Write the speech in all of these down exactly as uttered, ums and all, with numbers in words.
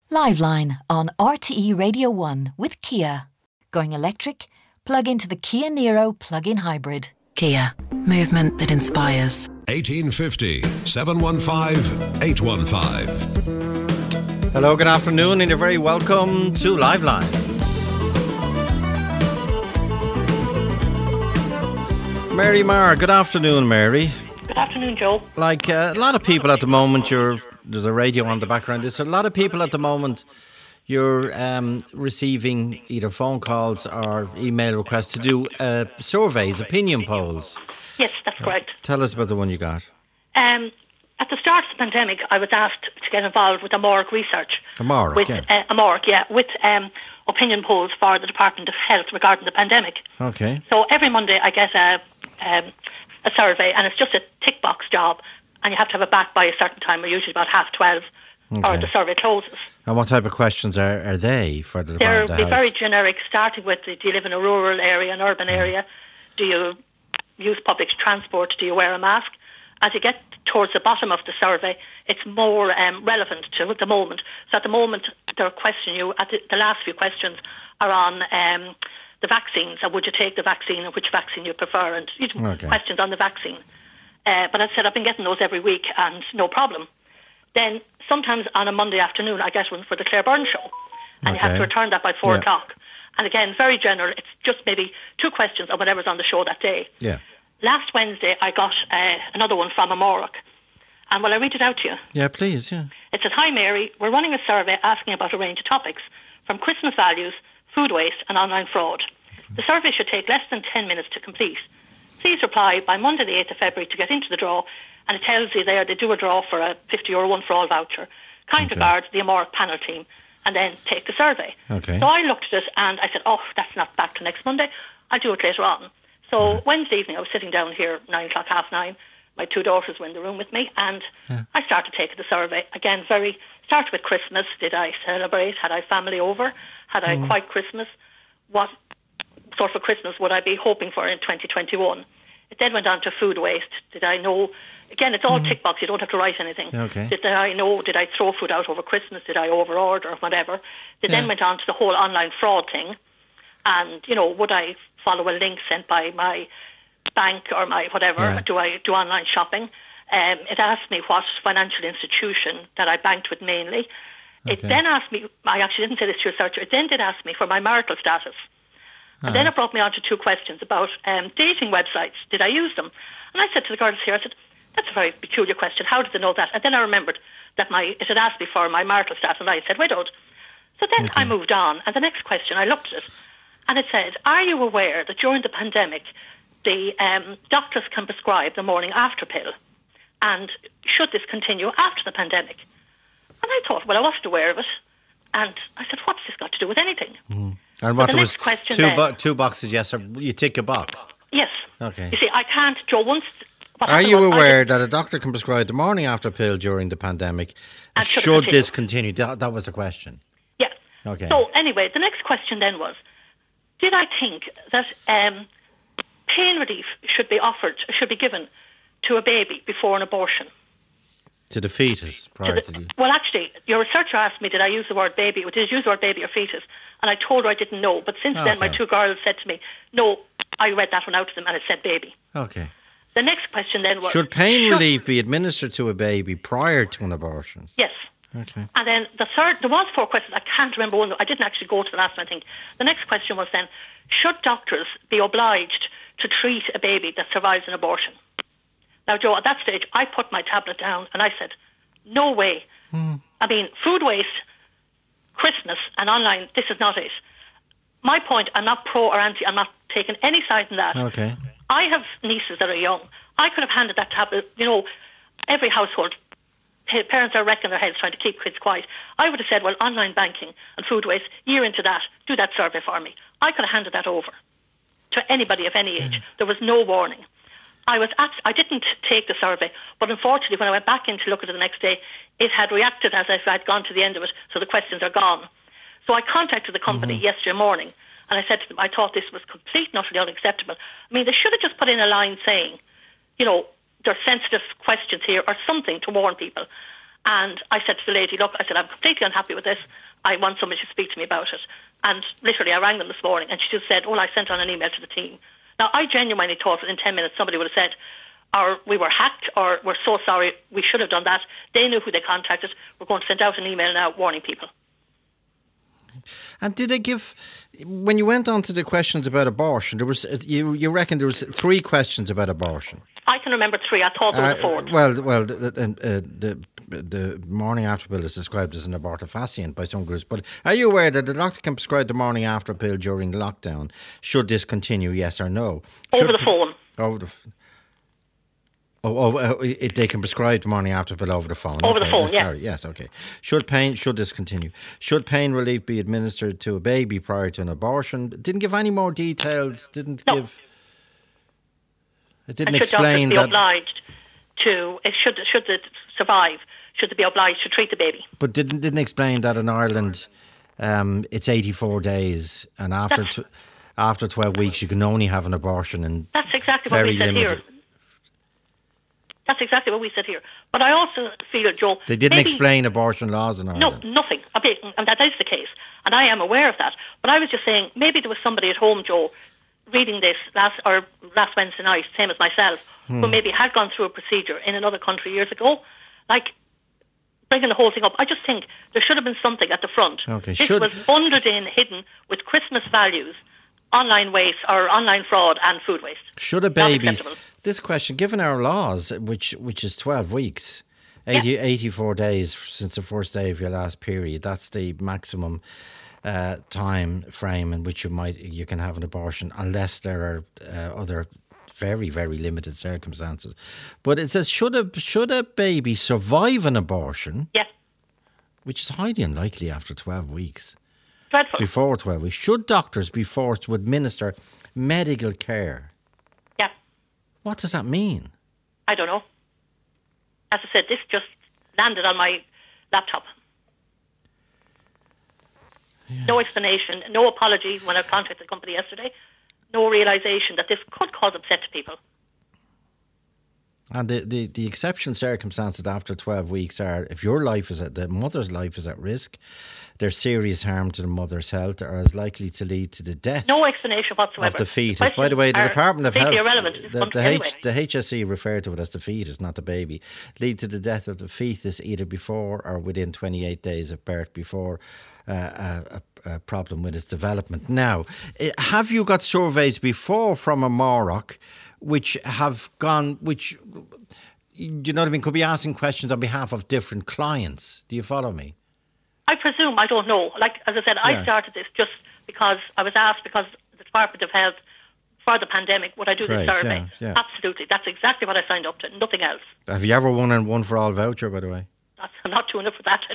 Liveline on R T E Radio one with Kia. Going electric? Plug into the Kia Niro plug-in hybrid. Kia. Movement that inspires. eighteen fifty, seven one five, eight one five. Hello, good afternoon, and you're very welcome to Liveline. Mary Marr, good afternoon, Mary. Good afternoon, Joe. Like uh, a lot of people at the moment, you're there's a radio on the background. There's a lot of people at the moment, you're um, receiving either phone calls or email requests to do uh, surveys, opinion polls. Yes, that's correct. Uh, tell us about the one you got. Um, at the start of the pandemic, I was asked to get involved with Amoric research. Amoric, with, yeah. Uh, Amoric, yeah, with um, opinion polls for the Department of Health regarding the pandemic. Okay. So every Monday I get a, um, a survey, and it's just a tick box job, and you have to have it back by a certain time, or usually about half twelve, okay. or the survey closes. And what type of questions are, are they for the They're Department of Health? very generic, starting with, do you live in a rural area, an urban area? Do you use public transport? Do you wear a mask? As you get towards the bottom of the survey, it's more um, relevant to the moment. So at the moment, they're questioning you, at the, the last few questions are on um, the vaccines, and would you take the vaccine, and which vaccine you prefer, and you know, okay. questions on the vaccine. Uh, but as I said, I've been getting those every week, and no problem. Then sometimes on a Monday afternoon, I get one for the Claire Byrne show, and okay. you have to return that by four yeah. o'clock. And again, very general. It's just maybe two questions on whatever's on the show that day. Yeah. Last Wednesday, I got uh, another one from Amoric. And will I read it out to you? Yeah, please, yeah. It says, "Hi Mary, we're running a survey asking about a range of topics, from Christmas values, food waste and online fraud. The survey should take less than ten minutes to complete. Please reply by Monday the eighth of February to get into the draw." And it tells you there they do a draw for a fifty euro one for all voucher. Kind okay. regards, the Amoric panel team. And then take the survey. Okay. So I looked at it and I said, oh, that's not back to next Monday. I'll do it later on. So yeah. Wednesday evening I was sitting down here, nine o'clock, half nine. My two daughters were in the room with me, and yeah. I started taking the survey. Again, very, started with Christmas. Did I celebrate? Had I family over? Had I mm. quite Christmas? What sort of Christmas would I be hoping for in twenty twenty-one? It then went on to food waste. Did I know? Again, it's all mm. tick box. You don't have to write anything. Okay. Did I know? Did I throw food out over Christmas? Did I over-order? Whatever. It yeah. then went on to the whole online fraud thing. And, you know, would I follow a link sent by my bank or my whatever? Yeah. Do I do online shopping? Um, it asked me what financial institution that I banked with mainly. Okay. It then asked me, I actually didn't say this to your searcher, it then did ask me for my marital status. And uh-huh. then it brought me on to two questions about um, dating websites. Did I use them? And I said to the girls here, I said, that's a very peculiar question. How did they know that? And then I remembered that my it had asked me for my marital status, and I said widowed. So then okay. I moved on, and the next question, I looked at it, and it says, are you aware that during the pandemic, the um, doctors can prescribe the morning after pill? And should this continue after the pandemic? And I thought, well, I wasn't aware of it. And I said, what's this got to do with anything? Mm. And what, the there was question two, then, bo- two boxes, yes, or you tick a box? Yes. Okay. You see, I can't, Joe, once... Are you aware that a doctor can prescribe the morning after pill during the pandemic? And should, should this continue? That, that was the question. Yeah. Okay. So anyway, the next question then was, did I think that um, pain relief should be offered, should be given to a baby before an abortion? To the fetus prior to the... Well, actually, your researcher asked me, did I use the word baby, or did I use the word baby or fetus? And I told her I didn't know. But since okay. then, my two girls said to me, no, I read that one out to them and it said baby. Okay. The next question then was... Should pain should, relief be administered to a baby prior to an abortion? Yes. Okay. And then the third, there was four questions, I can't remember one, I didn't actually go to the last one, I think. The next question was then, should doctors be obliged to treat a baby that survives an abortion? Now, Joe, at that stage, I put my tablet down and I said, no way. Mm. I mean, food waste, Christmas and online, this is not it. My point, I'm not pro or anti, I'm not taking any side in that. Okay. I have nieces that are young. I could have handed that tablet, you know, every household, parents are wrecking their heads trying to keep kids quiet. I would have said, well, online banking and food waste, year into that, do that survey for me. I could have handed that over to anybody of any age. Yeah. There was no warning. I was at, I didn't take the survey, but unfortunately when I went back in to look at it the next day, it had reacted as if I'd gone to the end of it, so the questions are gone. So I contacted the company mm-hmm. yesterday morning, and I said to them, I thought this was complete and utterly unacceptable. I mean, they should have just put in a line saying, you know, there's sensitive questions here or something to warn people. And I said to the lady, look, I said, I'm completely unhappy with this. I want somebody to speak to me about it. And literally, I rang them this morning, and she just said, oh, I sent on an email to the team. Now, I genuinely thought that in ten minutes somebody would have said, or we were hacked, or we're so sorry, we should have done that. They knew who they contacted. We're going to send out an email now warning people. And did they give, when you went on to the questions about abortion, there was you you reckon there was three questions about abortion? I can remember three. I thought there was a fourth. Uh, well, well, the, uh, the the morning after pill is described as an abortifacient by some groups. But are you aware that the doctor can prescribe the morning after pill during lockdown? Should this continue? Yes or no? Over Should, the phone. Over the. Oh, oh uh, it, they can prescribe the morning after pill over the phone. Over okay. the phone, uh, yeah. Sorry, yes, okay. Should pain? Should this continue? Should pain relief be administered to a baby prior to an abortion? Didn't give any more details. Didn't no. give. It didn't and should explain doctors be that. obliged to, it should should it survive, should they be obliged to treat the baby? But didn't didn't explain that in Ireland, um, it's eighty-four days, and after t- after twelve weeks you can only have an abortion, and that's exactly very what we said limited. here. That's exactly what we said here. But I also feel, Joe, they didn't maybe, explain abortion laws in Ireland. No, nothing. And that is the case, and I am aware of that. But I was just saying, maybe there was somebody at home, Joe, reading this last or last Wednesday night, same as myself, hmm. who maybe had gone through a procedure in another country years ago, like bringing the whole thing up. I just think there should have been something at the front. Okay, this should... was bundled in, hidden with Christmas values, online waste or online fraud and food waste. Should a baby? This question, given our laws, which which is twelve weeks, eighty, yeah. eighty-four days since the first day of your last period, that's the maximum uh, time frame in which you might you can have an abortion, unless there are uh, other very very limited circumstances. But it says should a should a baby survive an abortion? Yes. Which is highly unlikely after twelve weeks. Dreadful. Before twelve weeks, should doctors be forced to administer medical care? Yeah. What does that mean? I don't know. As I said, this just landed on my laptop. Yeah. No explanation, no apology when I contacted the company yesterday. No realisation that this could cause upset to people. And the, the, the exceptional circumstances after twelve weeks are if your life is at the mother's life is at risk, there's serious harm to the mother's health, or is likely to lead to the death. No explanation whatsoever. Of the fetus. By the way, the Department of Health, the, the, anyway. H, the H S E referred to it as the fetus, not the baby. Lead to the death of the fetus either before or within twenty-eight days of birth, before uh, a, a problem with its development. Now, have you got surveys before from a Morocco which have gone, which, you know what I mean, could be asking questions on behalf of different clients? Do you follow me? I presume, I don't know. Like, as I said, yeah. I started this just because I was asked, because the Department of Health, for the pandemic, would I do Great, this survey? Yeah, yeah. Absolutely. That's exactly what I signed up to, nothing else. Have you ever won a one for all voucher, by the way? That's, I'm not doing it for that.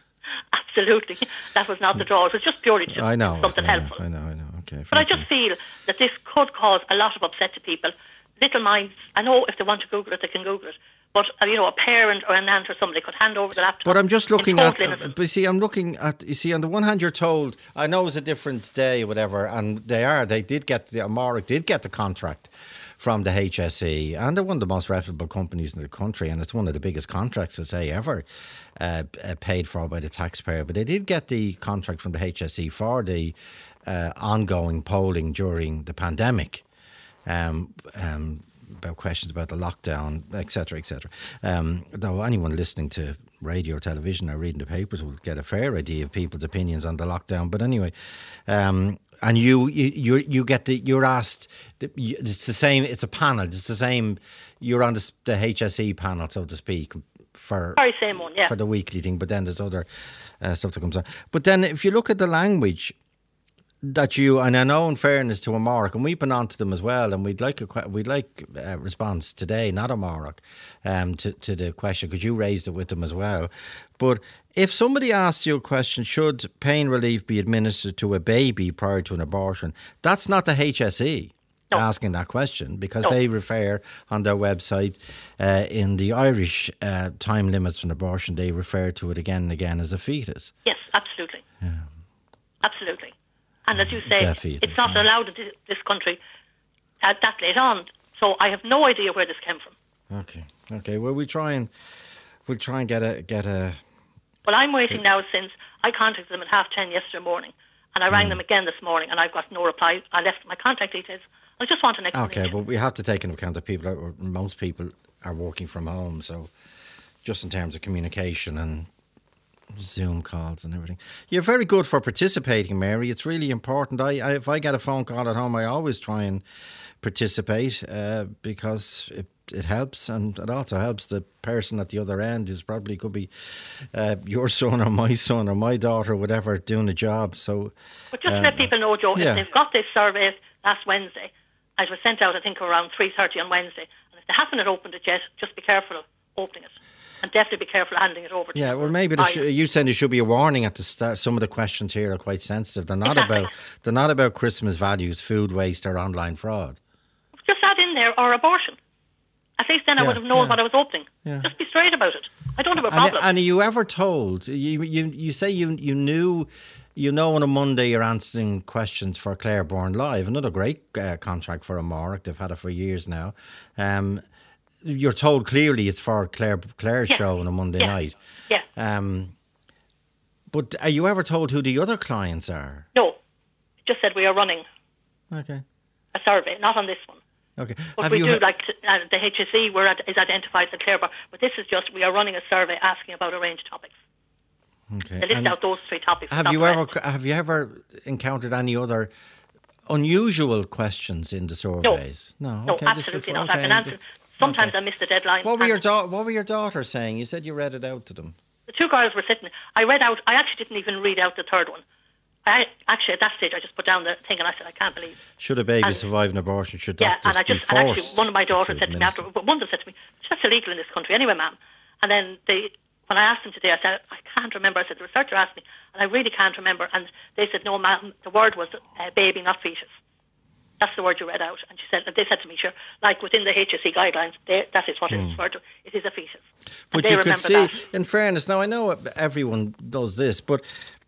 Absolutely. That was not the draw. It was just purely just I know, something I know, helpful. I know, I know. Okay. But I just feel that this could cause a lot of upset to people. Little minds, I know if they want to Google it, they can Google it. But, uh, you know, a parent or an aunt or somebody could hand over the laptop. But I'm just looking at, uh, but you see, I'm looking at, you see, on the one hand, you're told, I know it's a different day, whatever, and they are, they did get, the Amoric did get the contract from the H S E, and they're one of the most reputable companies in the country, and it's one of the biggest contracts, I'd say, ever uh, paid for by the taxpayer. But they did get the contract from the H S E for the uh, ongoing polling during the pandemic. Um, um, about questions about the lockdown, et cetera, et cetera. Um, though anyone listening to radio or television or reading the papers will get a fair idea of people's opinions on the lockdown. But anyway, um, and you, you, you, you get the, you're asked. It's the same. It's a panel. It's the same. You're on the, the H S E panel, so to speak, for Very same one, yeah. for the weekly thing. But then there's other uh, stuff that comes on. But then if you look at the language that you, and I know in fairness to Amoric, and we've been on to them as well, and we'd like a we'd like a response today, not Amoric, um, to, to the question, because you raised it with them as well. But if somebody asks you a question, should pain relief be administered to a baby prior to an abortion, that's not the H S E no. asking that question, because no. they refer on their website uh, in the Irish uh, time limits for an abortion, they refer to it again and again as a fetus. Yes, absolutely. Yeah. Absolutely. And as you say, Definitely, it's not allowed in this country at that late on. So I have no idea where this came from. Okay, okay. Well, we try and we'll try and get a get a. Well, I'm waiting now since I contacted them at half ten yesterday morning, and I rang Mm. them again this morning, and I've got no reply. I left my contact details. I just want an explanation. Okay, but we have to take into account that people, are, most people, are working from home. So, just in terms of communication and Zoom calls and everything, you're very good for participating, Mary. It's really important. I, I if I get a phone call at home, I always try and participate uh, because it, it helps, and it also helps the person at the other end, who's probably could be uh, your son or my son or my daughter, whatever, doing a job. So, But just um, let people know, Joe, yeah. if they've got this survey last Wednesday, it was sent out, I think, around three thirty on Wednesday, and if they haven't opened it yet, just be careful of opening it. And definitely be careful handing it over to Yeah, them. well, maybe there I- sh- you said there should be a warning at the start. Some of the questions here are quite sensitive. They're not Exactly. about they're not about Christmas values, food waste, or online fraud. Just add in there, or abortion. At least then I Yeah, would have known yeah. what I was opening. Yeah. Just be straight about it. I don't have a And, problem. and are you ever told? You you you say you you knew. You know, on a Monday you're answering questions for Clare Born Live, another great uh, contract for Amárach. They've had it for years now. Um, you're told clearly it's for Claire Claire's Yeah. show on a Monday Yeah. night. yeah. Um, but are you ever told who the other clients are? No. It just said we are running Okay. a survey, not on this one. Okay. But Have we you do, he- like, uh, the H S E were ad- is identified as a Clare Bar, but this is just, we are running a survey asking about a range of topics. Okay. They list And out those three topics. have not you the ever rest. have you ever encountered any other unusual questions in the surveys? No. No, okay, this is- absolutely not. okay, I've been answered. Sometimes okay. I miss the deadline. What were your and da- What were your daughters saying? You said you read it out to them. The two girls were sitting. I read out, I actually didn't even read out the third one. I Actually, at that stage, I just put down the thing and I said, I can't believe. Should a baby And- survive an abortion? Should Yeah, doctors and I just, be and forced? actually, one of my daughters to said to me after, administer? but one of them said to me, that's illegal in this country anyway, ma'am. And then they, when I asked them today, I said, I can't remember. I said, the researcher asked me, and I really can't remember. And they said, no, ma'am, the word was uh, baby, not fetus. That's the word you read out. And she said, and they said to me, sure, like within the H S E guidelines, they, that is what it is referred to. It is a fetus. And But they you could remember see, that. in fairness, now I know everyone does this, but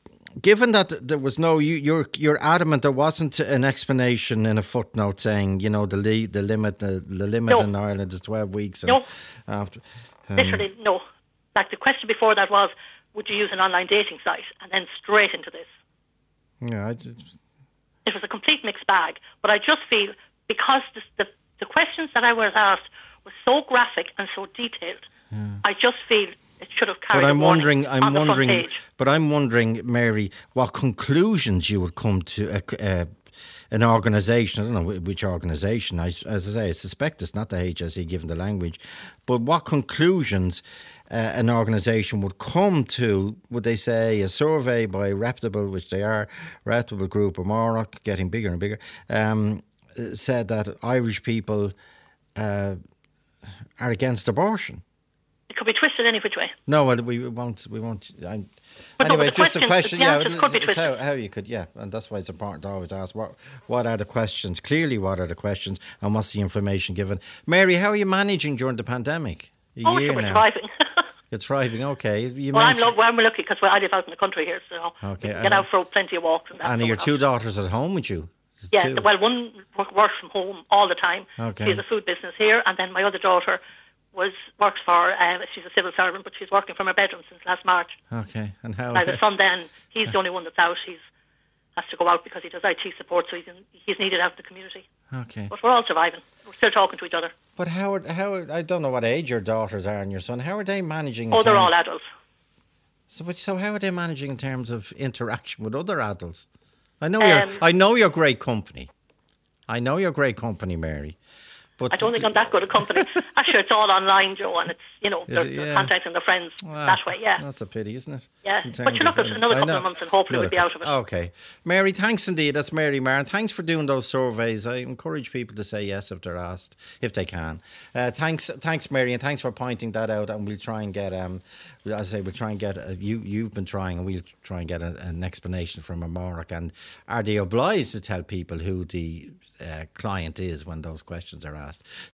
given that there was no, you, you're you're adamant there wasn't an explanation in a footnote saying, you know, the li- the limit the, the limit No. in Ireland is twelve weeks. And No. after, um, Literally, no. Like the question before that was, would you use an online dating site? And then straight into this. yeah, I just, It was a complete mixed bag. But I just feel, because this, the, the questions that I was asked were so graphic and so detailed, I just feel it should have carried but I'm a warning wondering, I'm on the front wondering, page. but I'm wondering, Mary, what conclusions you would come to a, a, an organisation. I don't know wh- which organisation. I, as I say, I suspect it's not the H S E, given the language. But what conclusions uh, an organisation would come to? Would they say a survey by reputable, which they are, reputable group, Amárach, getting bigger and bigger, um, said that Irish people uh, are against abortion? It could be twisted any which way. No, well, we won't. We won't. I, But no, anyway, the just a questions- question. the Yeah, answers could be it's how, twisted. how you could. Yeah, and that's why it's important to always ask what what are the questions. Clearly, what are the questions, and what's the information given? Mary, how are you managing during the pandemic? A Oh, year so we're now. thriving. You're thriving. Okay. You well, I'm, mentioned- lo- well, I'm lucky because well, I live out in the country here, so Okay, we can get uh, out for plenty of walks. And, that, and so are your we're two not- daughters at home with you? Is it Yeah, two? well, one work, works from home all the time. Okay. She has a food business here, and then my other daughter was works for. Um, she's a civil servant, but she's working from her bedroom since last March. Okay. And how? Now the son, then he's the only one that's out. He's has to go out because he does I T support, so he's in, he's needed out in the community. Okay. But we're all surviving. We're still talking to each other. But how? are- How? are- I don't know what age your daughters are and your son. How are they managing? in Oh, they're terms- all adults. So, but, so how are they managing in terms of interaction with other adults? I know you're. Um, I know you're great company. I know you're great company, Mary. But I don't think I'm that good a company. Actually, it's all online, Joe, and it's, you know, Is they're, it? they're Yeah. contacting their friends Wow, that way, yeah. That's a pity, isn't it? Yeah. In But terms you look of- at another I couple know. of months and hopefully Another we'll be out of it. couple- Okay. Mary, thanks indeed. That's Mary Marin. Thanks for doing those surveys. I encourage people to say yes if they're asked, if they can. Uh, thanks, thanks, Mary, and thanks for pointing that out. And we'll try and get, um, as I say, we'll try and get, a, you, you've been trying, and we'll try and get a, an explanation from Amárach. And are they obliged to tell people who the uh, client is when those questions are asked?